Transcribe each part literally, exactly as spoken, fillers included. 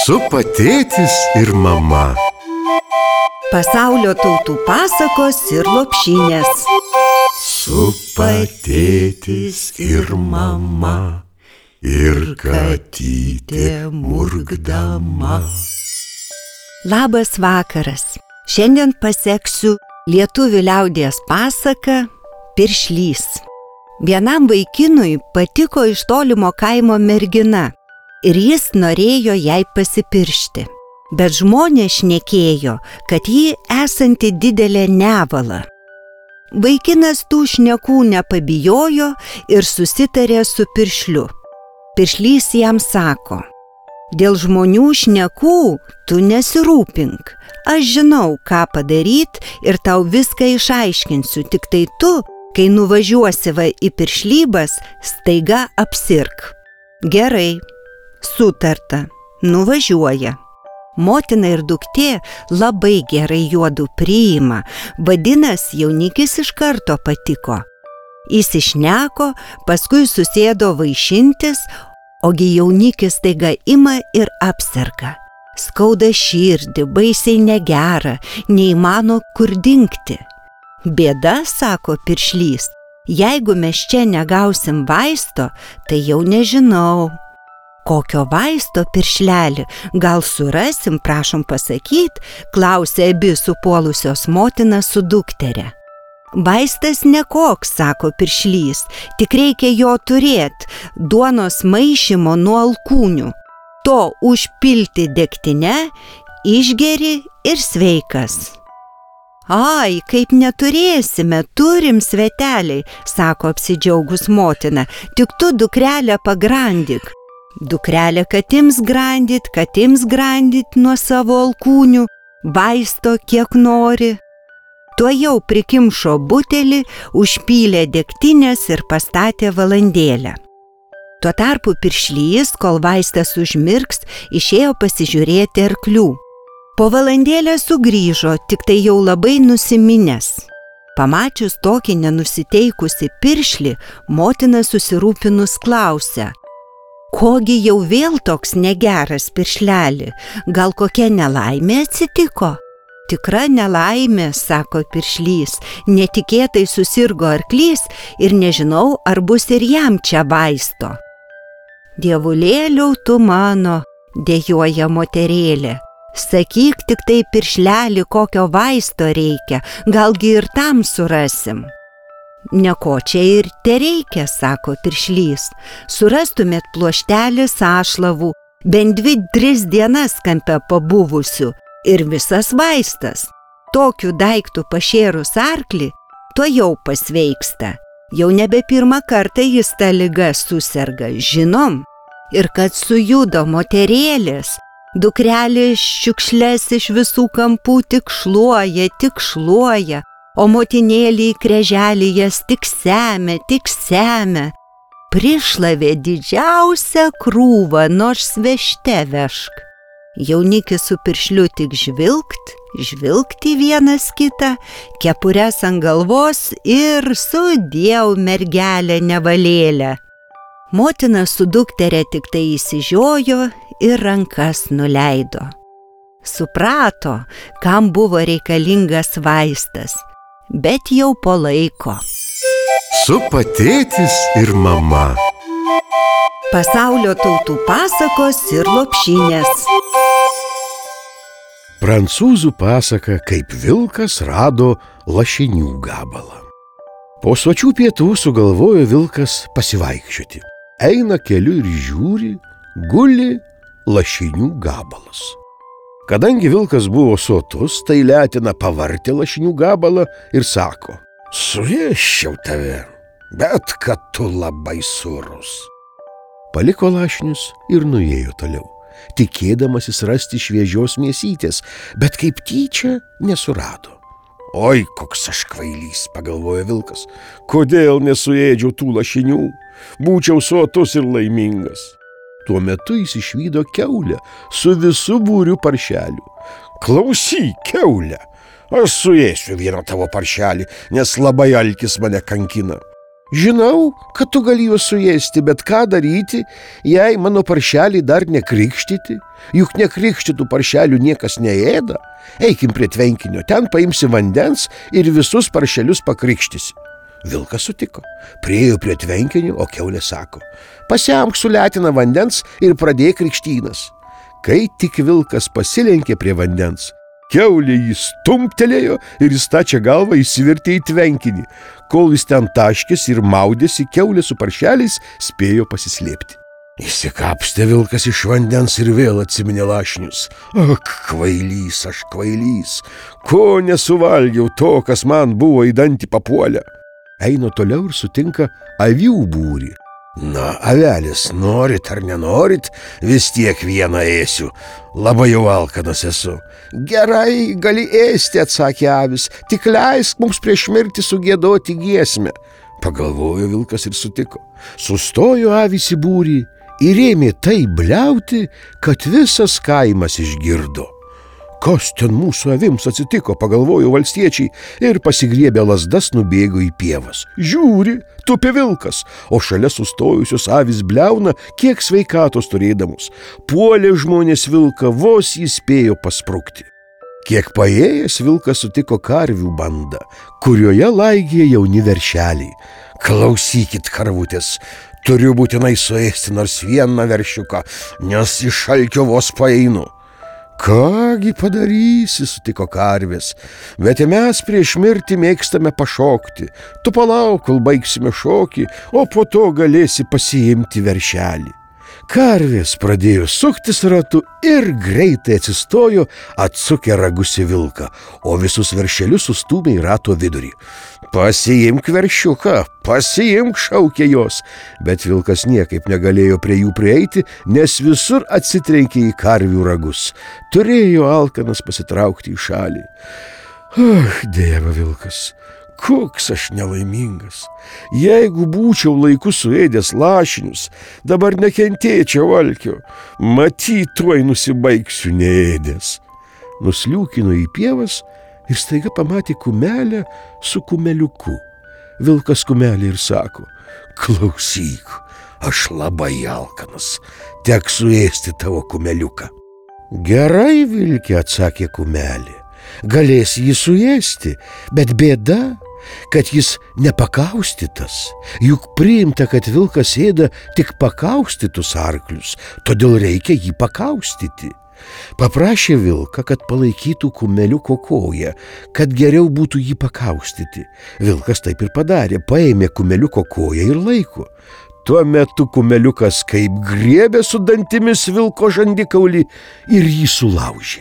Supa tėtis ir mama. Pasaulio tautų pasakos ir lopšinės. Supa tėtis ir mama, ir katytė murkdama. Labas vakaras. Šiandien paseksiu lietuvių liaudies pasaką Piršlys. Vienam vaikinui patiko iš tolimo kaimo mergina ir jis norėjo jai pasipiršti. Bet žmonės šnekėjo, kad ji esanti didelė nevala. Vaikinas tų šnekų nepabijojo ir susitarė su Piršliu. Piršlys jam sako: dėl žmonių šnekų tu nesirūpink. Aš žinau, ką padaryt ir tau viską išaiškinsiu, tik tai tu, kai nuvažiuosi va į piršlybas, staiga apsirk. Gerai, sutarta, nuvažiuoja. Motina ir duktė labai gerai juodu priima, vadinasi, jaunikis iš karto patiko. Įsišneko, paskui susėdo vaišintis, ogi jaunikis staiga ima ir apserga. Skauda širdį, baisiai negera, neįmano kur dingti. Bėda, sako Piršlys, jeigu mes čia negausim vaisto, tai jau nežinau. Kokio vaisto, Piršleli, gal surasim, prašom pasakyt, klausė abi supuolusios motina su duktere. Vaistas nekoks, sako Piršlys, tik reikia jo turėt, duonos maišymo nuo alkūnių. To užpilti degtinę, išgeri ir sveikas. Ai, kaip neturėsime, turim sveteliai, sako apsidžiaugus motina, tik tu dukrelę pagrandyk. Dukrelė katims grandyt, katims grandyt nuo savo alkūnių, vaisto kiek nori. Tuojau prikimšo butelį, užpylė degtinės ir pastatė valandėlę. Tuo tarpu Piršlys, kol vaistas užmirks, išėjo pasižiūrėti arklių. Po valandėlę sugrįžo, tik tai jau labai nusiminęs. Pamačius tokį nenusiteikusi Piršlį, motina susirūpinus klausia: kogi jau vėl toks negeras, Piršleli, gal kokia nelaimė atsitiko? Tikra nelaimė, sako Piršlys, netikėtai susirgo arklys ir nežinau, ar bus ir jam čia vaisto. Dievulėliau tu mano, dejuoja moterėlė, sakyk tik tai, Piršleli, kokio vaisto reikia, galgi ir tam surasim. Neko čia ir tereikia, sako Piršlys, surastumėt pluoštelį sąšlavų, bent dvi, tris dienas kampe pabuvusių ir visas vaistas. Tokiu daiktų pašėrus arklį, tuojau pasveiksta. Jau nebe pirmą kartą jis tą ligą suserga, žinom. Ir kad sujudo moterėlės, dukrelė šiukšles iš visų kampų tik šluoja, tik šluoja, o motinėlį į kreželį jas tik semia, tik semia. Prišlavė didžiausią krūvą, nors vežte vežk. Jaunikis su Piršliu tik žvilgt, žvilgt į vienas kitą, kepures ant galvos ir sudiev mergelę nevalėlę. Motina su dukterė tik tai įsižiojo ir rankas nuleido. Suprato, kam buvo reikalingas vaistas, bet jau po laiko. Supa tėtis ir mama. Pasaulio tautų pasakos ir lopšinės. Prancūzų pasaka, kaip vilkas rado lašinių gabalą. Po sočių pietų sugalvojo vilkas pasivaikščioti. Eina keliu ir žiūri, guli lašinių gabalas. Kadangi vilkas buvo sotus, tai letina pavartė lašinių gabalą ir sako: suėsčiau tave, bet kad tu labai surus. Paliko lašinius ir nuėjo toliau, tikėdamasis rasti šviežios mėsytės, bet kaip tyčia nesurado. Oi, koks aš kvailys, pagalvojo vilkas, kodėl nesuėdžiau tų lašinių, būčiau sotus ir laimingas. Tuo metu jis išvydo kiaulę su visu būriu paršelių. Klausyk, kiaulę, aš suėsiu vieną tavo paršelį, nes labai alkis mane kankina. Žinau, kad tu gali juos suėsti, bet ką daryti, jei mano paršeliai dar nekrikštyti? Juk nekrikštytų paršelių niekas neėda. Eikim prie tvenkinio, ten paimsi vandens ir visus paršelius pakrikštysi. Vilkas sutiko. Priėjo prie tvenkinio, o kiaulė sako: pasiamk su letina vandens ir pradėk krikštynas. Kai tik vilkas pasilenkė prie vandens, kiaulė jį stumtelėjo ir jis stačia galvą įsivertė į tvenkinį. Kol jis ten taškėsi ir maudėsi, kiaulė su paršeliais spėjo pasislėpti. Įsikapstė vilkas iš vandens ir vėl atsiminė lašinius. Ak, kvailys, aš kvailys, ko nesuvalgiau to, kas man buvo į dantį papuolę. Eina toliau ir sutinka avių būrį. Na, avelis, norit ar nenorit, vis tiek vieną ėsiu. Labai jau alkanas esu. Gerai, gali ėsti, atsakė avis, tik leisk mums prieš mirtį sugiedoti giesmę. Pagalvojo vilkas ir sutiko. Sustojo avis į būrį ir ėmė taip bliauti, kad visas kaimas išgirdo. Kas ten mūsų avims atsitiko, pagalvojo valstiečiai ir pasigriebę lazdas nubėgo į pievas. Žiūri, tupi vilkas, o šalia sustojusios avys bliauna, kiek sveikatos turėdamos. Puolė žmonės vilką, vos jis spėjo pasprukti. Kiek paėjęs vilkas sutiko karvių bandą, kurioje laigė jauni veršeliai. Klausykit, karvutės, turiu būtinai suėsti nors vieną veršiuką, nes iš šalčio vos paeinu. Kągi padarysi, sutiko karvės, bet mes prieš mirtį mėgstame pašokti. Tu palauk, kol baigsime šokį, o po to galėsi pasiimti veršelį. Karvės pradėjo suktis ratu ir greitai atsistojo, atsukę ragus į vilką, o visus veršelius sustūmė į rato vidurį. Pasiimk veršiuką, pasiimk, šaukė jos, bet vilkas niekaip negalėjo prie jų prieiti, nes visur atsitrenkė į karvių ragus. Turėjo alkanas pasitraukti į šalį. Ach, dėva vilkas, koks aš nelaimingas. Jeigu būčiau laiku suėdęs lašinius, dabar nekentėčiau alkio. Matyt, tuoj nusibaigsiu neėdęs. Nusliūkino į pievas ir staiga pamatė kumelę su kumeliuku. Vilkas kumelį ir sako: klausyk, aš labai alkanas, tek suėsti tavo kumeliuką. Gerai, vilke, atsakė kumelė, galėsi jį suėsti, bet bėda, kad jis nepakaustytas. Juk priimta, kad vilkas ėda tik pakaustytus arklius, todėl reikia jį pakaustyti. Paprašė vilką, kad palaikytų kumeliuko koją, kad geriau būtų jį pakaustyti. Vilkas taip ir padarė, paėmė kumeliuko koją ir laiko. Tuo metu kumeliukas kaip griebė su dantimis vilko žandikaulį ir jį sulaužė.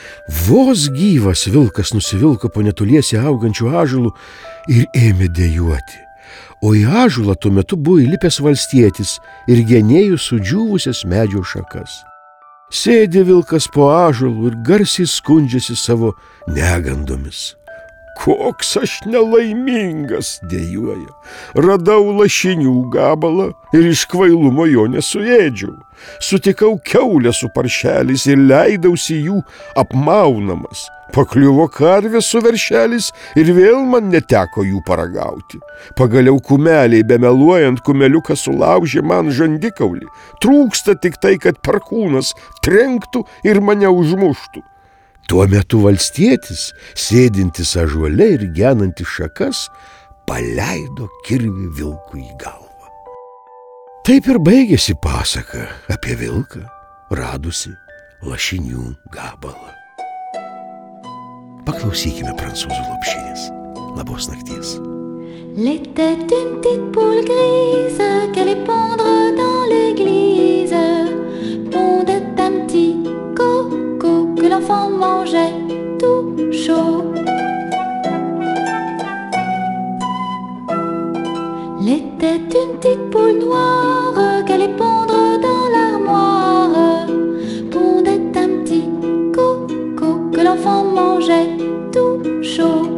Vos gyvas vilkas nusivilko po netoliese augančių ąžuolų ir ėmė dejuoti. O į ąžuolą tuo metu buvo įlipęs valstietis ir genėjo sudžiūvusias medžio šakas. Sėdė vilkas po ąžuolu ir garsiai skundžiasi savo negandomis. Koks aš nelaimingas, dejuoja. Radau lašinių gabalą ir iš kvailumo jo nesuėdžiau. Sutikau kiaulę su paršeliais ir leidausi jų apmaunamas. Pakliuvo karvė su veršeliais ir vėl man neteko jų paragauti. Pagaliau kumeliai, bemeluojant, kumeliuką sulaužė man žandikaulį. Trūksta tik tai, kad perkūnas trenktų ir mane užmuštų. Tuo metu valstietis, sėdintis ąžuole ir genantis šakas, paleido kirvį vilkui į galvą. Taip ir baigėsi pasaka apie vilką, radusi lašinių gabalą. Paklausykime prancūzų lopšinės. Labos nakties. L'était une petite poule grise qu'allait pondre dans l'église. Pondait un petit coco que l'enfant mangeait tout chaud. L'était une petite poule noire qu'allait pondre dans l'armoire. Pondait un petit coco que l'enfant mangeait tout chaud.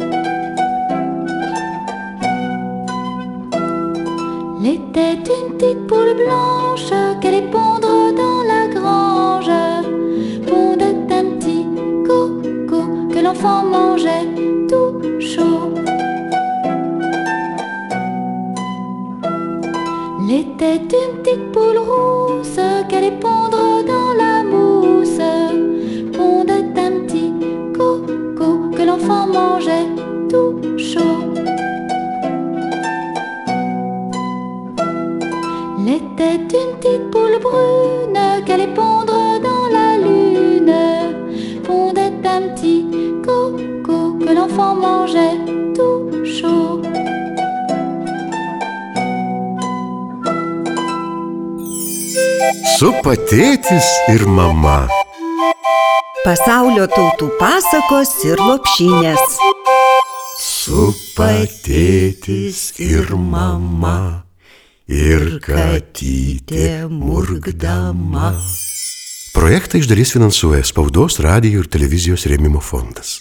L'était une petite poule blanche qu'allait pondre dans la grange. Pondait un petit coco que l'enfant mangeait tout chaud. était une petite poule brune qu'allait pondre dans la lune. Pondait un petit coco que l'enfant mangeait tout chaud. Supa tėtis ir mama. Pasaulio tautų pasakos ir lopšinės. Supa tėtis ir mama, ir katytė murkdama. Projektą iš dalies finansuoja Spaudos, radijo ir televizijos rėmimo fondas.